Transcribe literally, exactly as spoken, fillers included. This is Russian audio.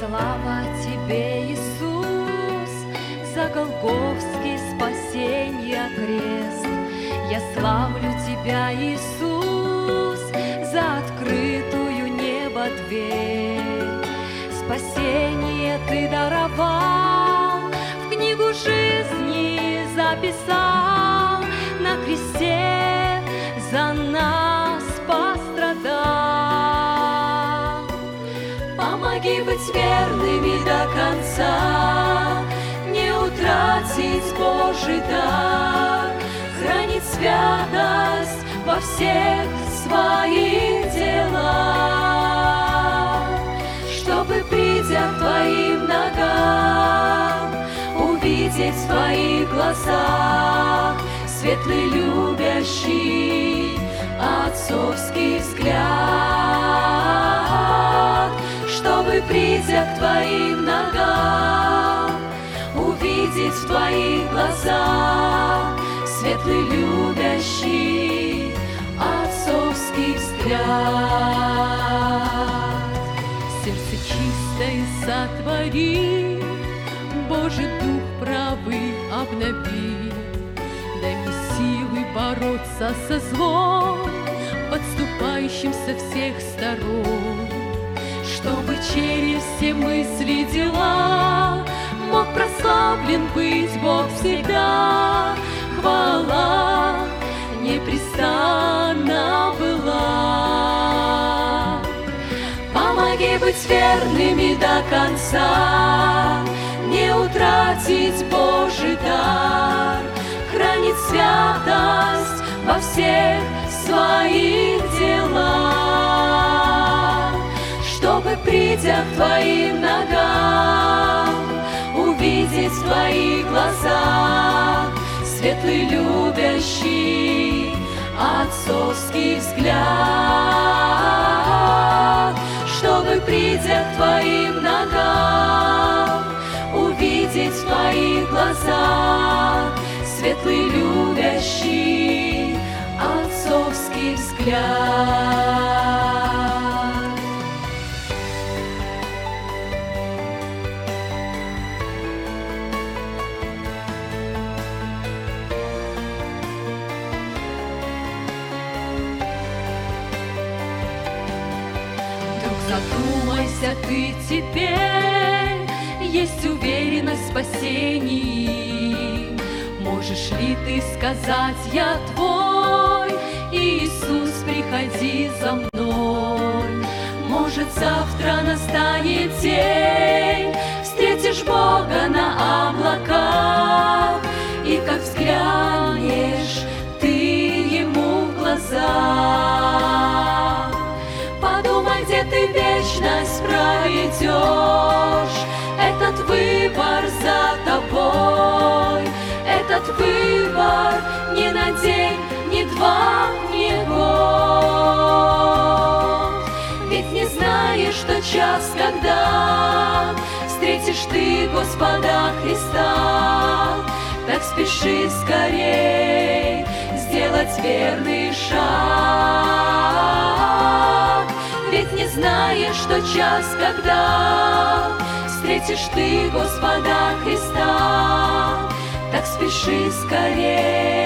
Слава Тебе, Иисус, за Голгофский спасенье крест. Я славлю Тебя, Иисус, за открытую небо дверь. Спасение Ты даровал, в книгу жизни записал, на кресте за нас пострадал. Помоги быть верными до конца, не утратить Божий дар, хранить святость во всех своих делах, чтобы, придя к Твоим ногам, увидеть в Твоих глазах светлый, любящий, отцовский взгляд. Чтобы, придя к Твоим ногам, увидеть в Твоих глазах светлый, любящий, отцовский взгляд. Сердце чистое сотвори, Божий дух правый обнови. Дай мне силы бороться со злом, подступающим со всех сторон, чтобы через все мысли, дела мог прославлен быть Бог всегда. Хвала непрестанно была. Помоги быть верными до конца, не утратить Божий дар, хранить святость во всех своих делах, чтобы, придя к Твоим ногам, увидеть в Твоих глазах светлый, любящий, отцовский взгляд. Чтобы, придя к Твоим ногам, увидеть в Твоих глазах светлый, любящий, отцовский взгляд. Задумайся ты теперь, есть уверенность в спасении. Можешь ли ты сказать: я твой, Иисус, приходи за мной? Может, завтра настанет день, встретишь Бога на облаках, и как взглянешь ты Ему в глаза, подумай, где ты вечность проведешь. Этот выбор за тобой, этот выбор не на день, не два, не год. Ведь не знаешь, что час, когда встретишь ты Господа Христа, так спеши скорей сделать верный шаг. Ведь не знаешь, что час, когда встретишь ты Господа Христа, так спеши скорей